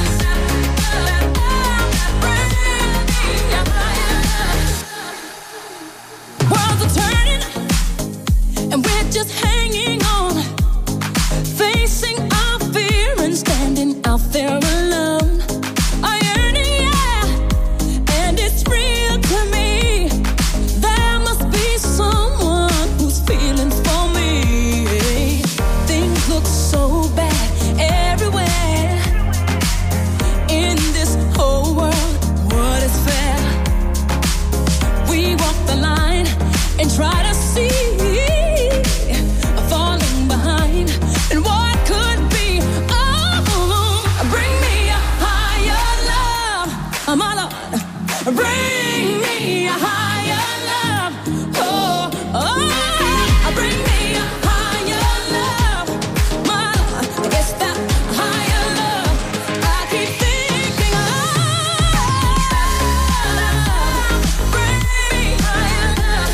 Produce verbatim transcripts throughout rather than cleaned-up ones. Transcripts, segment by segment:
Worlds are turning, and we're just hanging on, facing our fear and standing out there alone. A yearning, yeah, and it's real to me. There must be someone who's feeling for me. Things look so bad everywhere in this whole world. What is fair? We walk the line and try to see, falling behind, and what could be. Oh, bring me a higher love, oh my Lord. Bring me a higher love. Oh, oh, bring me a higher love, my Lord. It's that higher love I keep thinking of. Bring me higher love.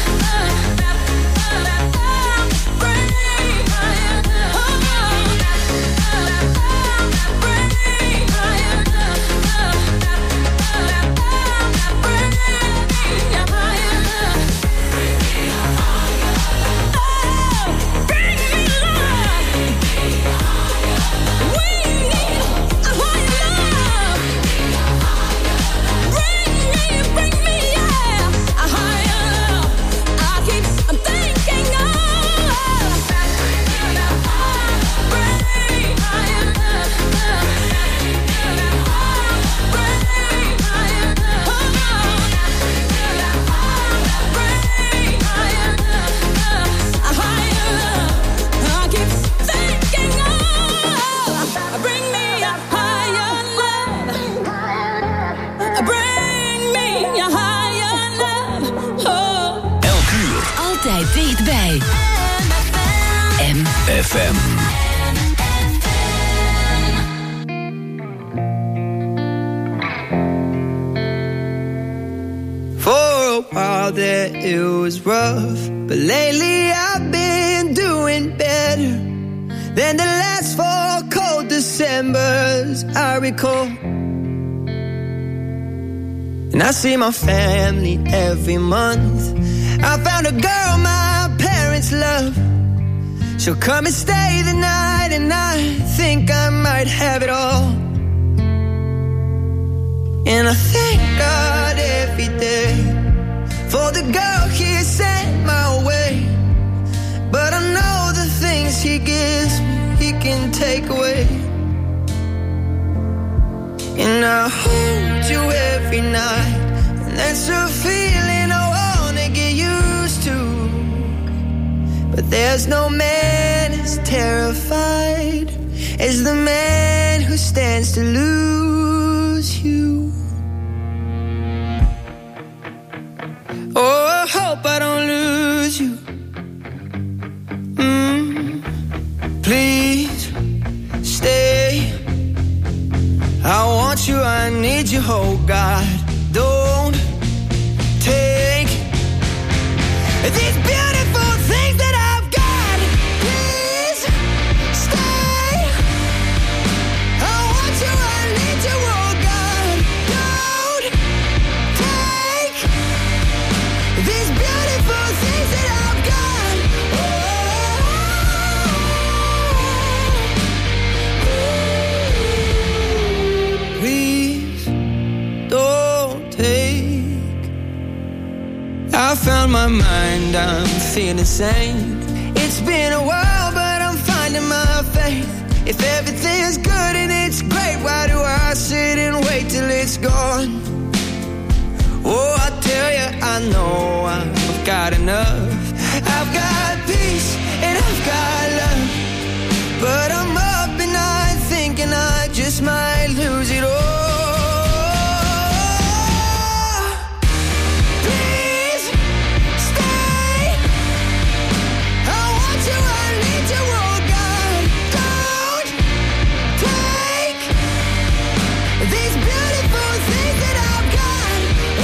Bring me higher love. Bring me higher love. Bring me a higher love. Oh, bring me love. We need a higher love. Bring me, bring me, yeah, a higher love. I keep thinking of. Bring me higher love. Bring me higher love. Bring me higher love. A higher love. I keep thinking of. Bring me a higher love. Bring me a higher love. Oh. Elk uur. Altijd dichtbij. M F M. For a while there it was rough, but lately I've been doing better than the last four cold Decembers I recall. And I see my family every month. I found a girl my parents love. She'll come and stay the night, and I think I might have it all. And I thank God every day for the girl He sent my way. But I know the things He gives me, He can take away. And I hold you every night, and that's a feeling I wanna get used to. But there's no man as terrified as the man who stands to lose you. Oh, I hope I don't lose you. need you, oh God. Don't take these beautiful things that I've got. Please stay. I want you, I need you, oh God. Don't take these beautiful things that I've got. Oh, please don't take. I found my mind, I'm feeling sane. It's been a while, but I'm finding my faith. If everything's good and it's great, why do I sit and wait till it's gone? Oh, I tell you, I know I've got enough. I've got peace and I've got love, but I'm up at night thinking I just might lose it all. Please stay. I want you, I need you, oh God. Don't take these beautiful things that I've got.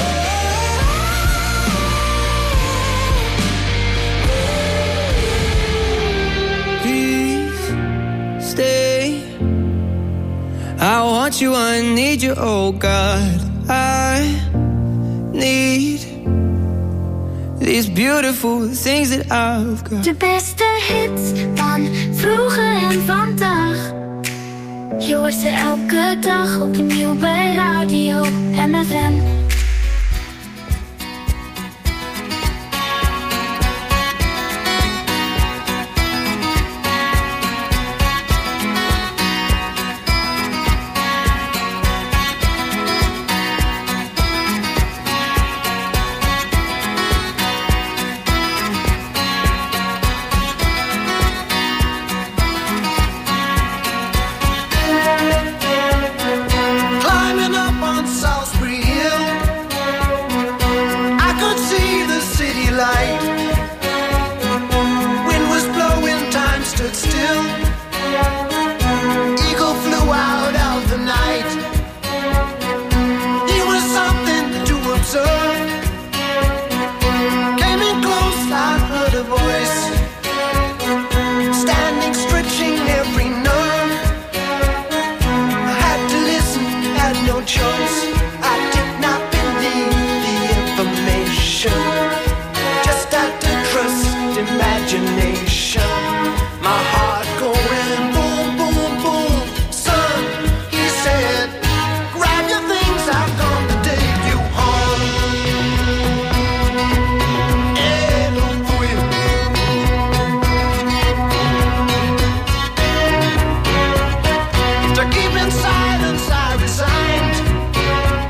Please stay. I want you, I need you, oh God. I need these beautiful things that I've got. De beste hits van vroeger en vandaag. Je hoort ze elke dag opnieuw bij Radio M F M. Climbing up on Salisbury Hill, I could see the city light. Wind was blowing, time stood still. Eagle flew out of the night. He was something to observe. Came in close, I heard a voice, standing, stretching every nerve. I had to listen, had no choice. I did not believe the information, just had to trust imagination. My heart going boom, boom, boom. Son, he said, grab your things, I've come to take you home. Eh, don't quit. To keep in silence I resigned.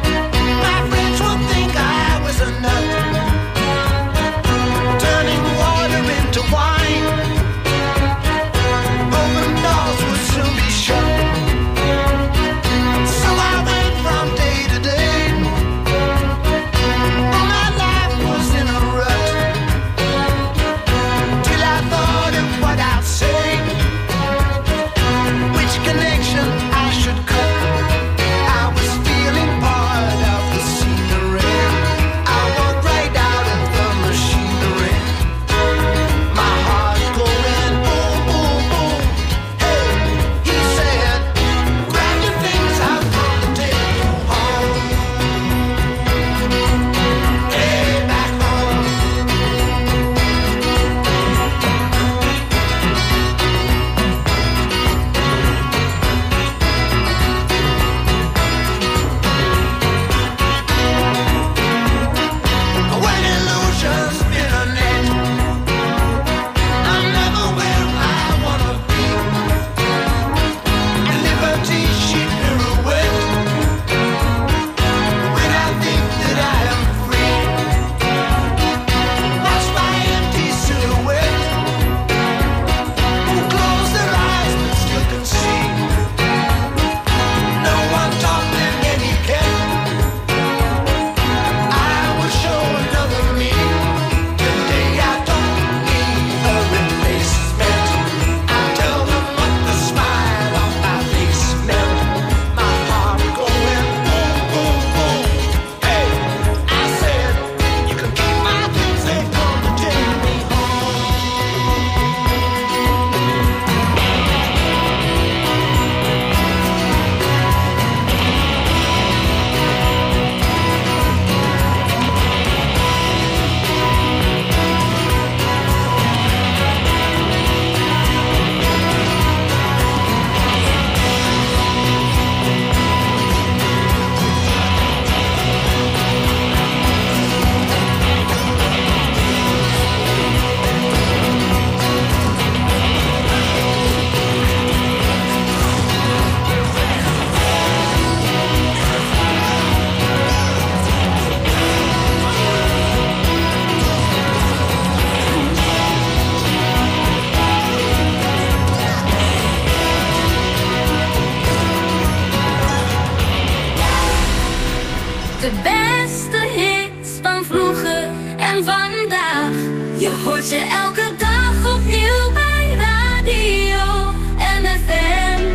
De beste hits van vroeger en vandaag. Je hoort ze elke dag opnieuw bij Radio M F M.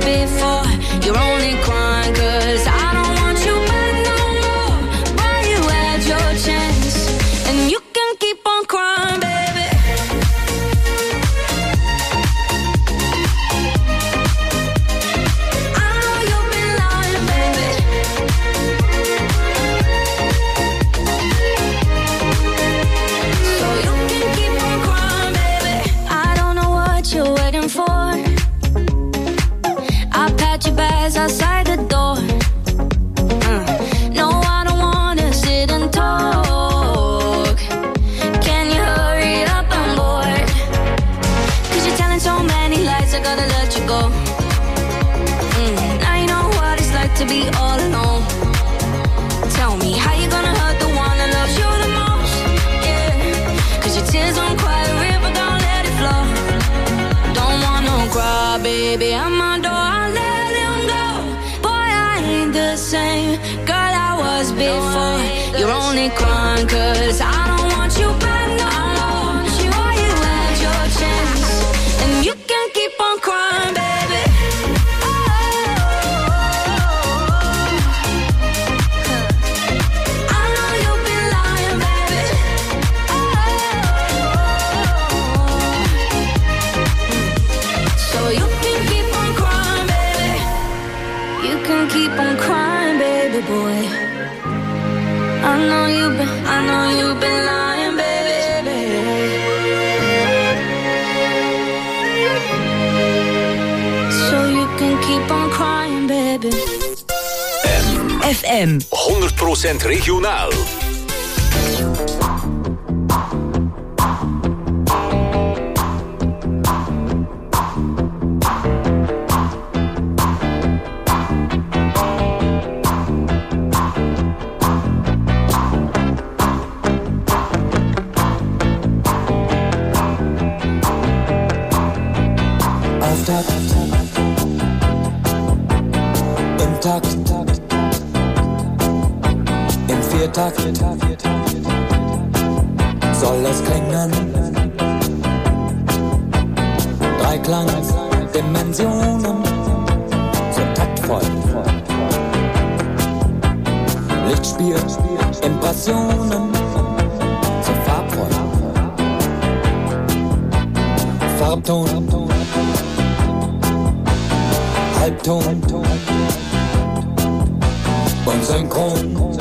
You're only crying 'cause I don't want you back no more. Why you You're only crying cause I don't want you back. No, I don't want you. While you had your chance, and you can keep on crying, baby. I know you've been lying, baby. So you can keep on crying, baby. You can keep on crying, baby boy. I know you've been, I know you've been lying, baby. So you can keep on crying, baby. F M honderd procent regionaal. Im Takt, im Viertakt soll es klingen. Dreiklang-Dimensionen so taktvoll. Lichtspiel, Impressionen so farbvoll. Farbton, Halbton und Synchron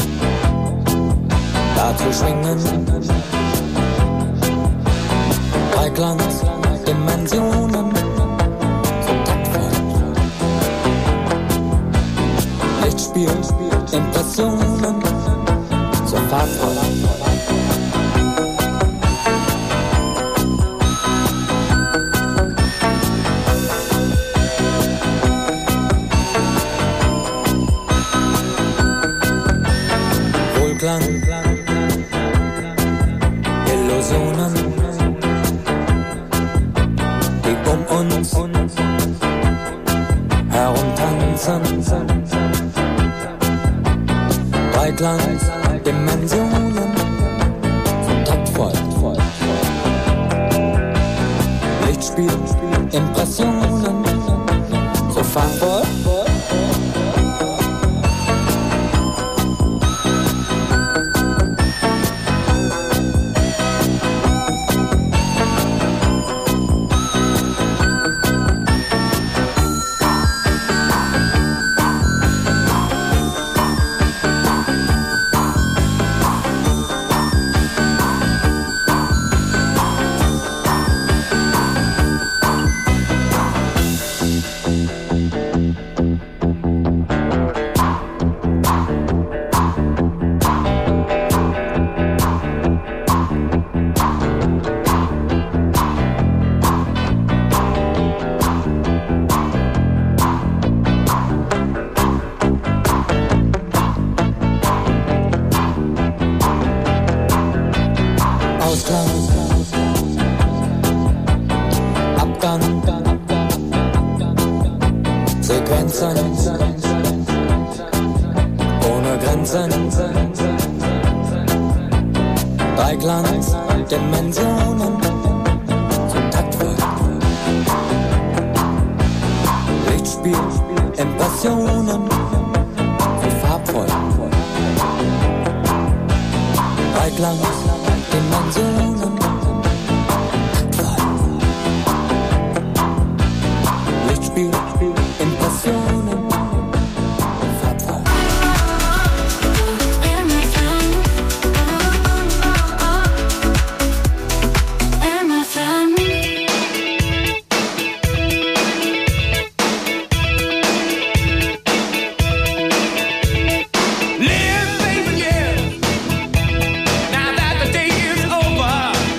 dazu schwingen. Dreiklang-Dimensionen so taktvoll. Lichtspiel, Impressionen so farbvoll. Wohlklang, Illusionen, die um uns herumtanzen. Dreiklang-Dimensionen so taktvoll. Lichtspiel, Impressionen so farbvoll. Ohne Grenzen, Dreiklang-Dimensionen so taktvoll. Lichtspiel, Impressionen so farbvoll. Dreiklang-Dimensionen taktvoll. Lichtspiel, Impressionen farbvoll. Live, baby, yeah. Now that the day is over.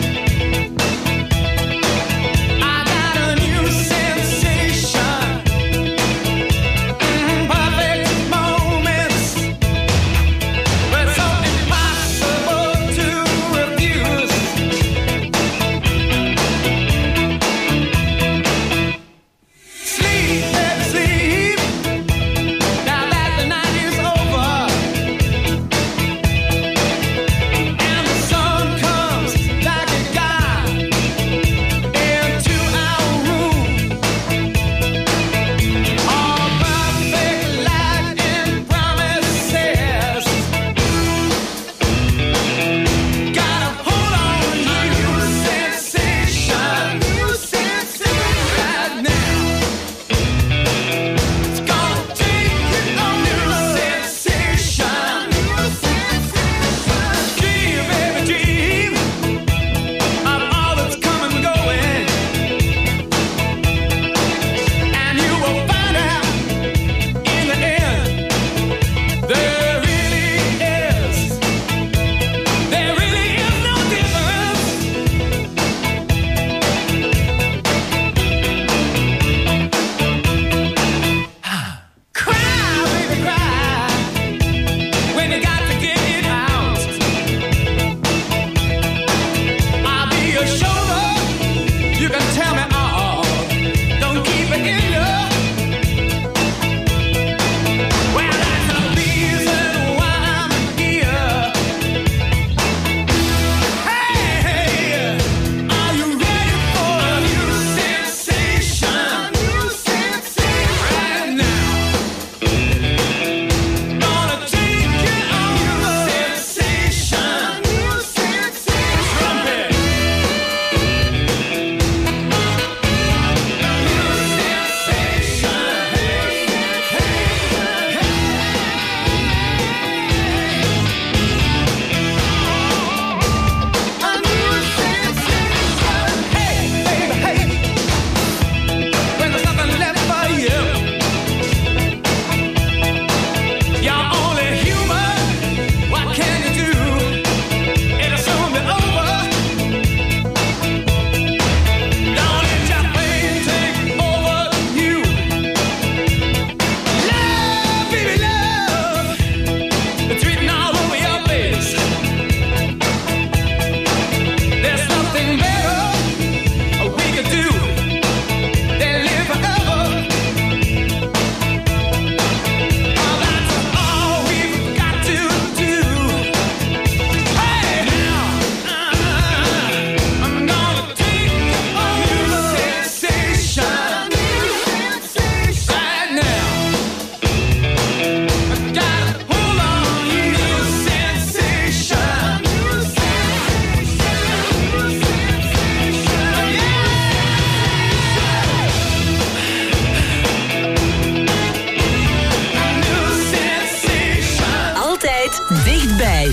bij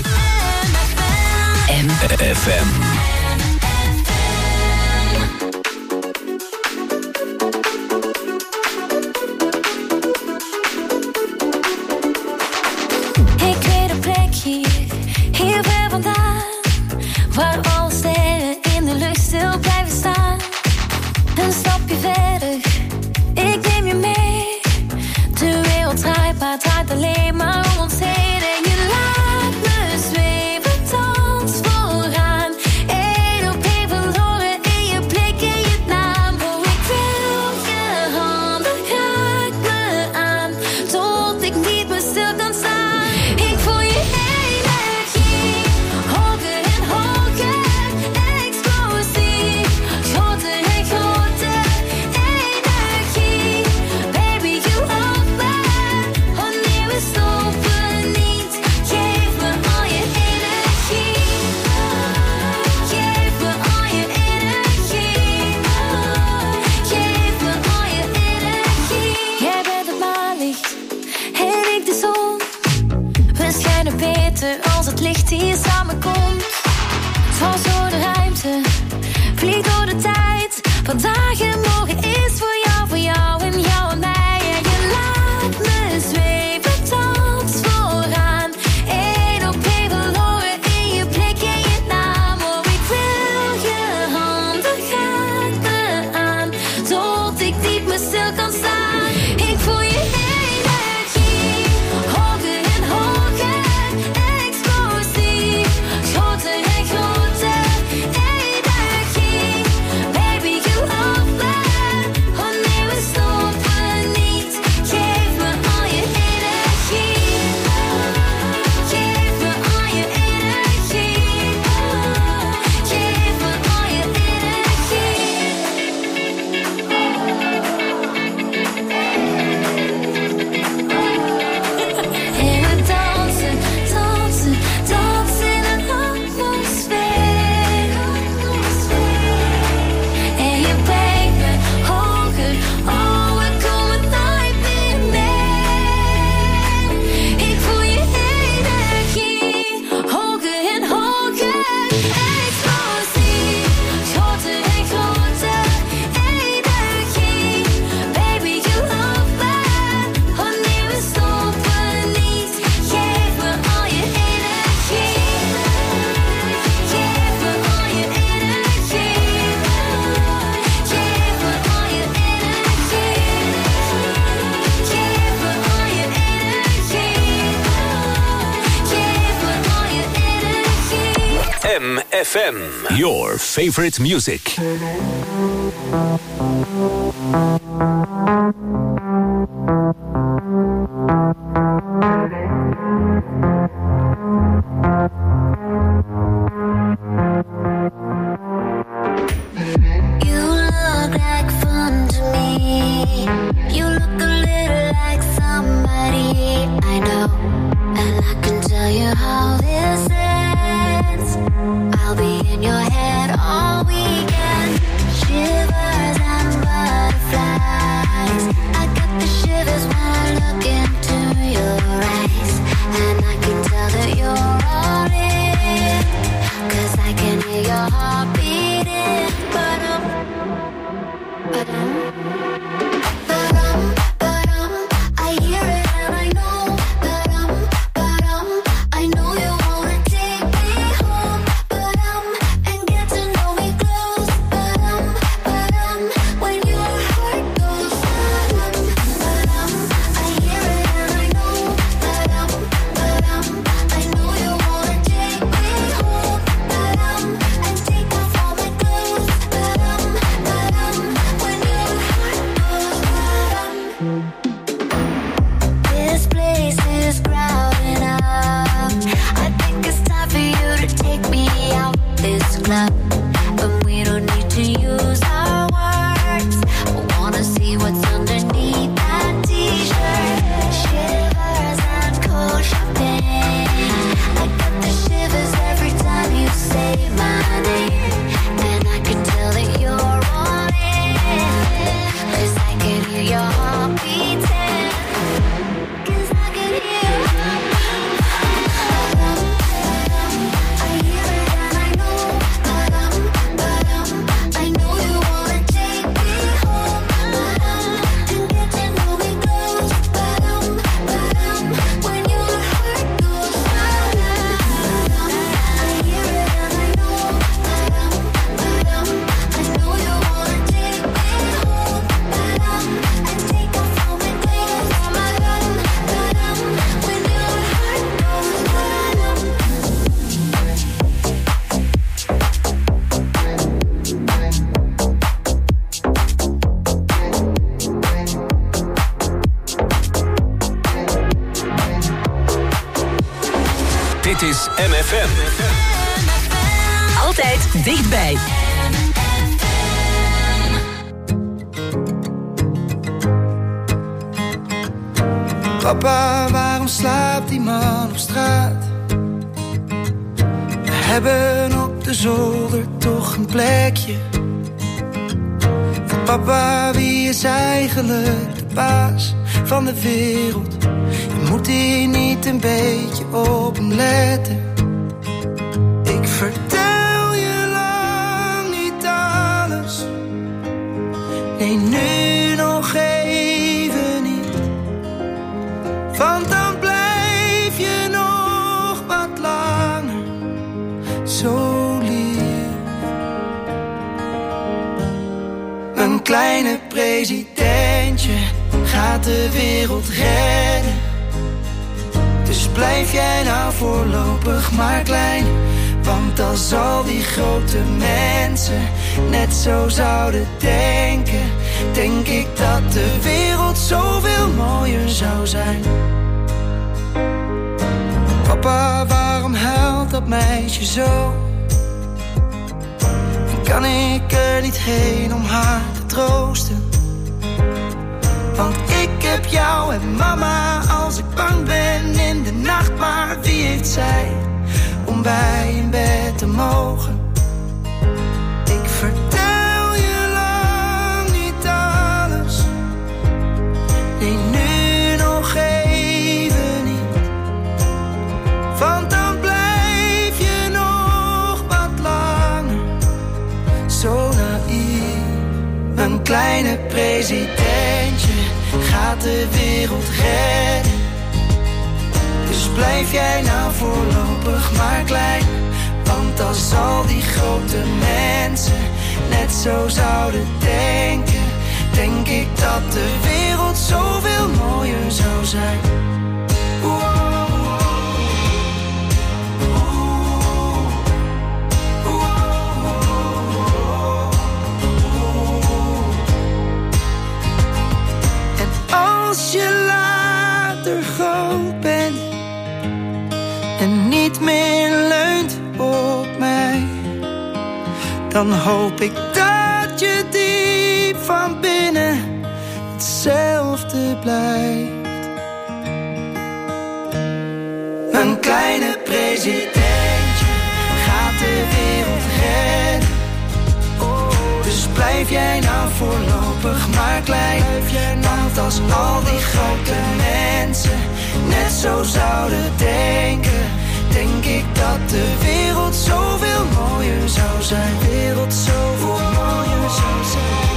M F M. Hier ver vandaan, waar alle sterren in de lucht stil blijven staan. Een stapje verder, ik neem je mee. De wereld draait, maar het draait alleen maar om ons heen. En je laat me zweven, dans vooraan. Eén op één verloren in je blik en je naam. Oh, ik wil je handen, raak me aan, tot ik niet meer stil kan staan. Ik voel je als het licht hier samenkomt. Dwars door de ruimte, vliegt door de tijd. Vandaag en morgen is voor jou, voor jou en jou en mij. En je laat me zweven, dans vooraan. Eén op één verloren in je blik en je naam. Oh, ik wil je handen, raak me aan, tot ik niet meer stil kan staan. Ik voel je energie, hoger en hoger. M F M, your favorite music. Dit is M F M. Altijd dichtbij. Papa, waarom slaapt die man op straat? We hebben op de zolder toch een plekje. En papa, wie is eigenlijk de baas van de wereld? Je moet hier niet een beetje op hem letten. Ik vertel je lang niet alles. Nee, nu nog even niet. Want dan blijf je nog wat langer zo lief. Een kleine presidentje gaat de wereld redden. Dus blijf jij nou voorlopig maar klein. Want als al die grote mensen net zo zouden denken, denk ik dat de wereld zoveel mooier zou zijn. Papa, waarom huilt dat meisje zo? Kan ik er niet heen om haar te troosten? Want ik heb jou en mama als ik bang ben in de nacht. Maar wie heeft zij om bij in bed te mogen? Ik vertel je lang niet alles. Nee, nu nog even niet. Want dan blijf je nog wat langer zo naïef. Een kleine presidentje gaat de wereld redden. Dus blijf jij nou voorlopig maar klein. Want als al die grote mensen net zo zouden denken, denk ik dat de wereld zoveel mooier zou zijn. Als je later groot bent en niet meer leunt op mij, dan hoop ik dat je diep van binnen hetzelfde blijft. Een kleine presidentje gaat de wereld redden. Dus blijf jij nou voorlopig maar klein. Want als al die grote mensen net zo zouden denken, denk ik dat de wereld zoveel mooier zou zijn. De wereld zoveel mooier zou zijn.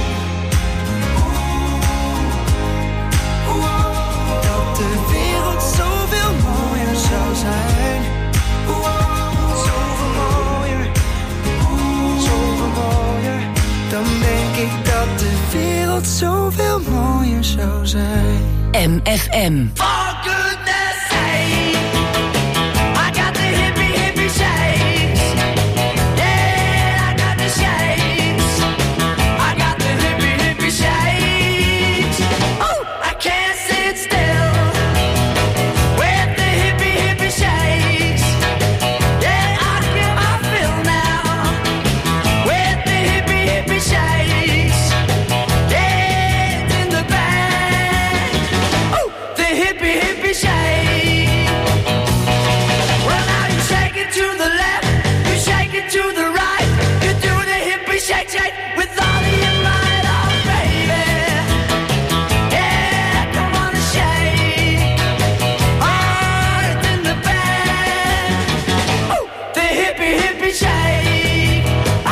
Dat de wereld zoveel mooier zou zijn. Zoveel mooier. Zoveel mooier. Dan denk ik dat de wereld zoveel mooier zou zijn. M F M. For goodness sake, I got the hippie hippie shakes. Yeah, I got the shakes. I got the hippie hippie shakes. Oh, I can't sit still with the hippie hippie shakes. Yeah, I feel I feel now with the hippie hippie shakes. Yeah, it's in the bag. Oh, the hippie hippie shake. Well, now you shake it to the left, you shake it to the right, you do the hippie shake shake with all of your might, oh baby. Yeah, come on and shake. Oh, it's in the bag. Oh, the hippie hippie shake.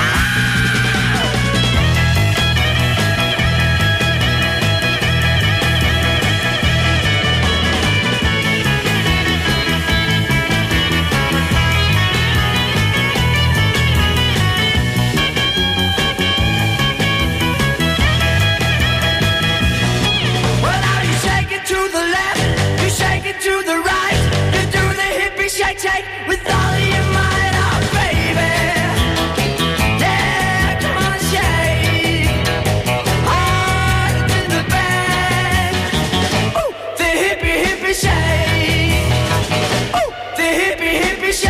Well, now you shake it to the left, you shake it to the right, you do the hippie shake shake with all of your might, oh baby. Yeah, come on and shake. Oh, it's in the bag. Oh, the hippie hippie shake. Oh, the hippie hippie shake.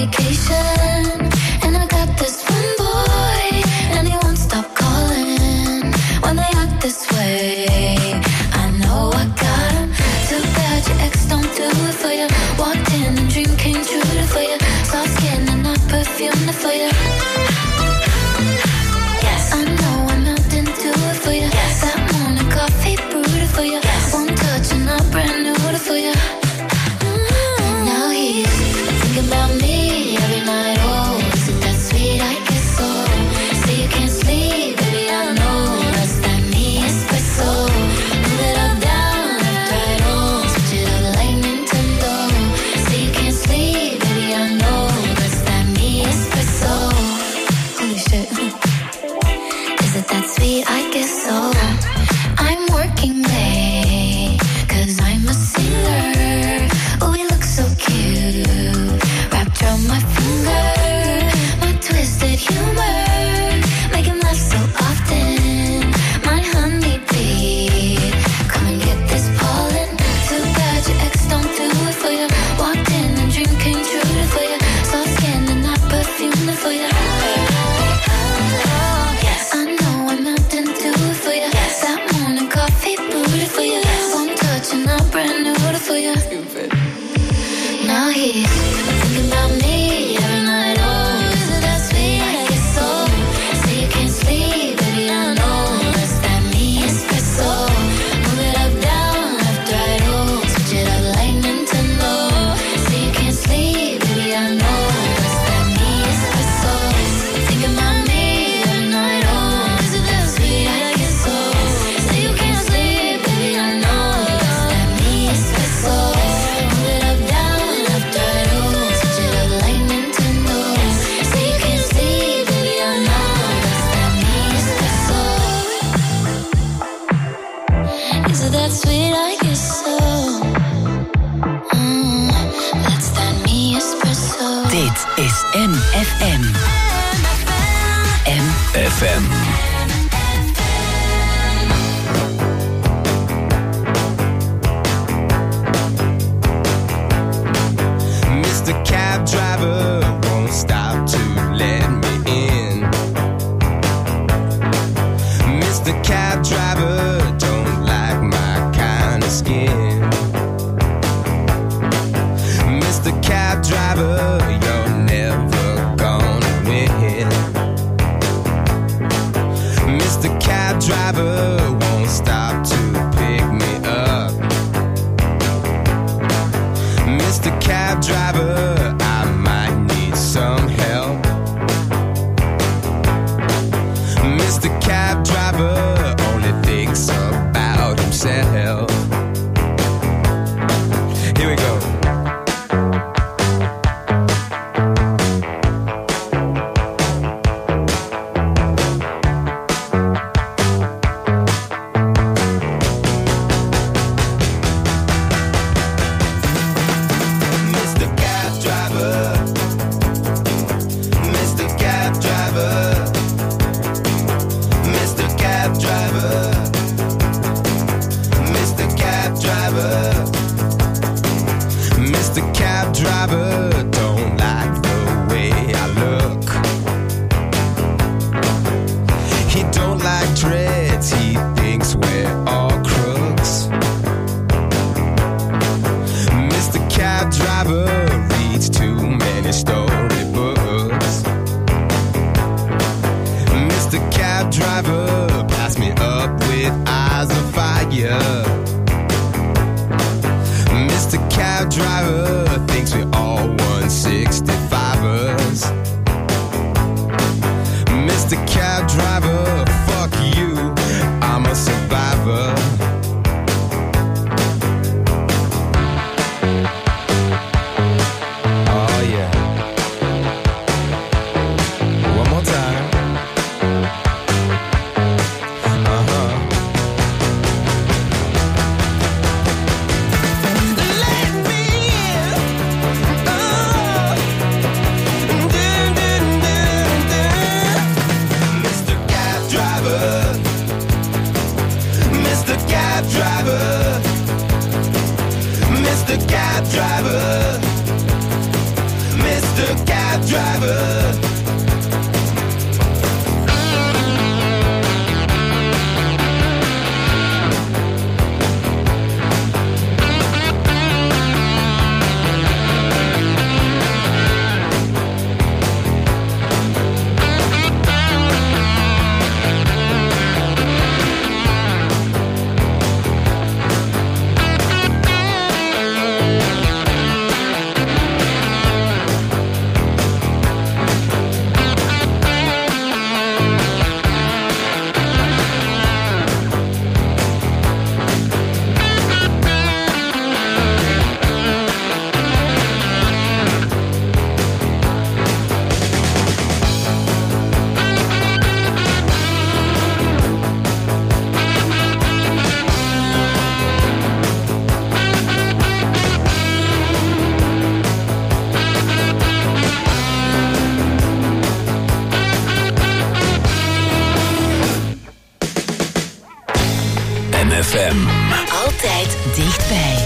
vacation, and I got this one boy, and he won't stop calling when they act this way. I know I got him. Too bad your ex don't do it for you. Walked in and dream came true for you. Soft skin and not perfume for you. Yes, I know I'm out and do it for you. Yes, that morning coffee brewed for you. Yes, one touch and I'm brand new for you. Mm-hmm. Now he's thinking about me every night. Oh, is it that sweet? I guess so. Say you can't sleep, baby, I know. That's that me espresso. Move it up, down, left, right, oh. Switch it up like Nintendo. Say you can't sleep, baby, I know. That's that me espresso. Holy shit. Is it that sweet? I guess so. I'm working late, cause I'm a singer. Oh, we look so cute, wrapped around my finger. My twisted humor, make him laugh so often. My honeybee, come and get this pollen. Too bad your ex don't do it for you. Walked in and dream came true for you. Soft skin and not perfume for you. Yes, I know I'm out and do it for you. Yes, that morning coffee brewed for you. One touch and I'm brand new for you. Stupid. Now he's thinking about me every night. Oh, is it that sweet? I guess so. Say you can't sleep, baby, I know. That's that me espresso. Move it up, down, left, right, oh. Switch it up like Nintendo. Say you can't sleep, baby, I know. That's that me espresso. Thinking about me every night. Oh, is it that sweet? I guess so. Say you can't sleep, baby, I know. That's that me espresso. Move it up, down, left, right, oh. Switch it up like Nintendo. Say you can't sleep, baby, I know. That's that me espresso. Is it that sweet? I guess so. Mm, that's that me espresso. Dit is M F M. M F M. Mister Cab Driver won't stop to let me in. Mister Cab Driver don't like my kind of skin. Mister Cab Driver, you're never gonna win. Mister Cab Driver won't stop to pick me up. Mister Cab Driver, I might need some help. Mister Cab Driver only thinks about himself. Here we go. Mister Cab Driver, Mister Cab Driver, Mister Cab Driver, Mister Cab Driver, Mister Cab Driver don't like the way I look. He don't like dreads, he thinks we're all crooks. Mister Cab Driver reads too many storybooks. Mister Cab Driver, pass me up with eyes of fire. Mister Cab Driver thinks we all one sixty-fivers. Mister Cab Driver, fuck you, I'm a survivor. Oh yeah. cab driver. Altijd dichtbij.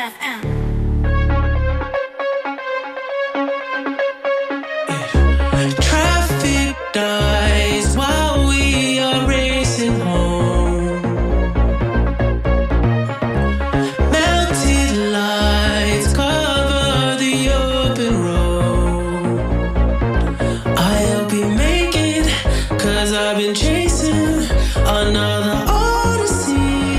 F M. Traffic dies while we are racing home. Melted lights cover the open road. I'll be making, cause I've been chasing another odyssey.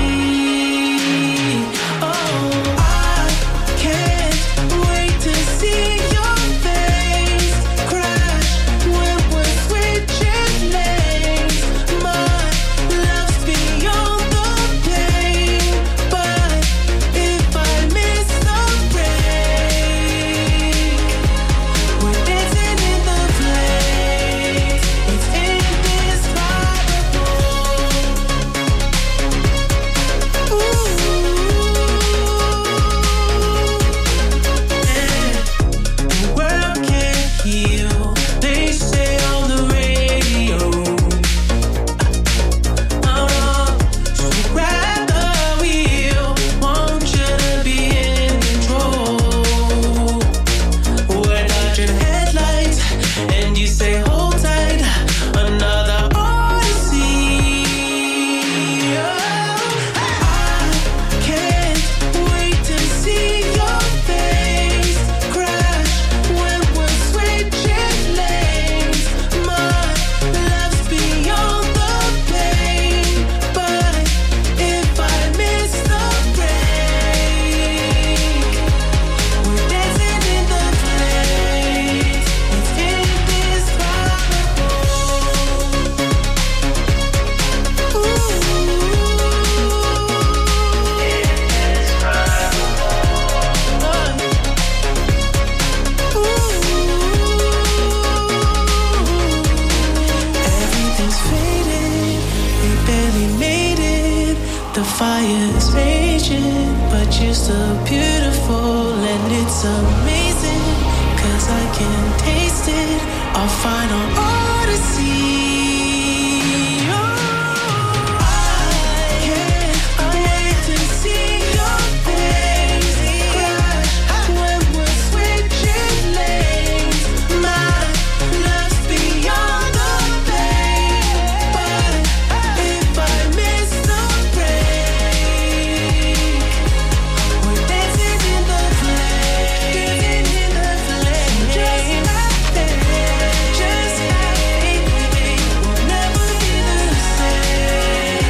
Oh, I can't wait to see your face crash when we're switching lanes. My love's beyond the pain, but if I miss the break, we're dancing in the flames. It's indescribable. The world can't heal, they say on the radio. Oh no, so grab the wheel, want you to be in control. We're dodging headlights, and you say hold tight, another odyssey. Oh, I can't wait to see your face crash when we're switching lanes. My love's beyond the pain, but if I miss the break, we're dancing in the flames. It's indescribable. Everything's faded, we barely made it. The fire's raging, but you're so beautiful and it's amazing. Cause I can taste it, our final odyssey. Oh, I can't wait to see your face crash when we're switching lanes. My love's beyond the pain, but if I miss the break, we're dancing in the flames, in the flames. Just like that, just like we'll never be the same.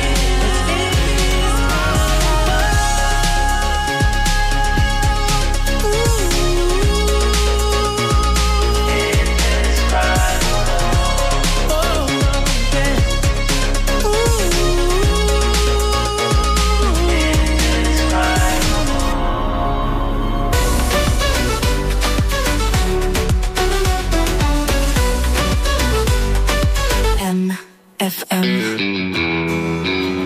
M F M.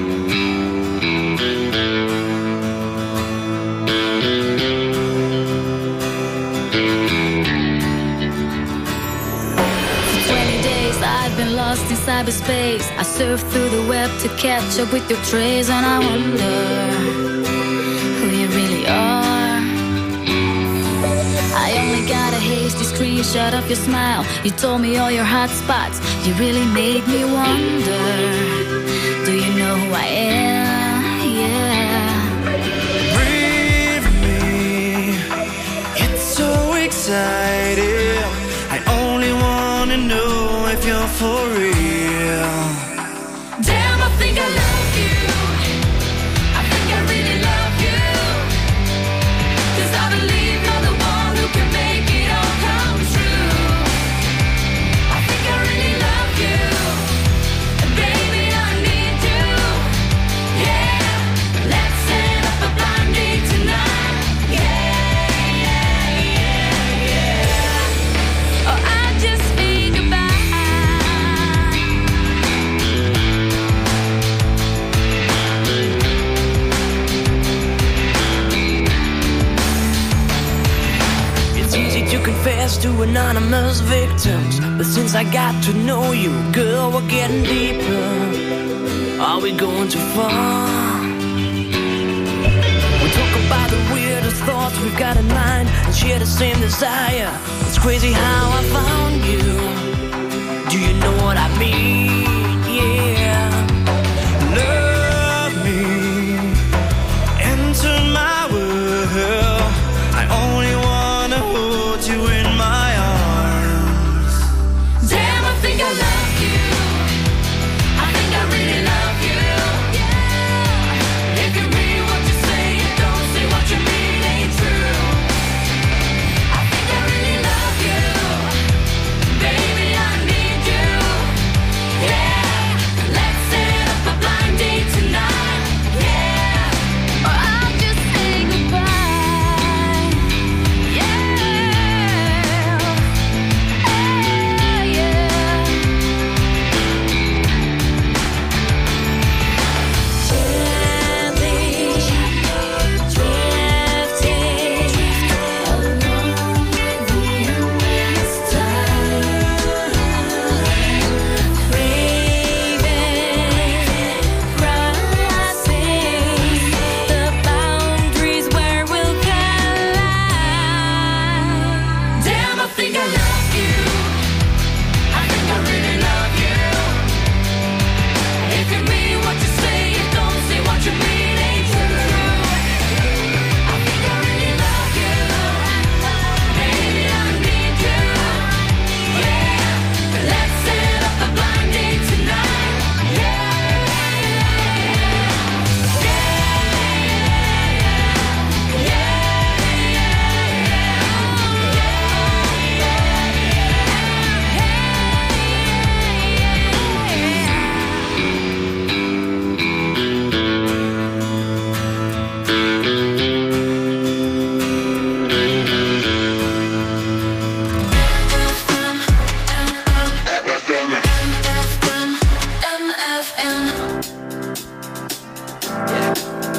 twenty days I've been lost in cyberspace. I surf through the web to catch up with your trace, and I wonder who you really are. I only got a hasty screenshot of your smile. You told me all your hot spots. You really made me wonder, do you know who I am? Yeah. Breathe me, it's so exciting. I only wanna know if you're for real. Damn, I think I love you. I think I really love you. 'Cause I believe you're the one who can make it all come true. I think I really love you. And baby, I need you. Yeah, let's set up a blind date tonight. Yeah, yeah, yeah, yeah. Oh, I just think about confess to anonymous victims, but since I got to know you, girl, we're getting deeper. Are we going too far? We talk about the weirdest thoughts share the same desire. It's crazy how I found you. Do you know what I mean?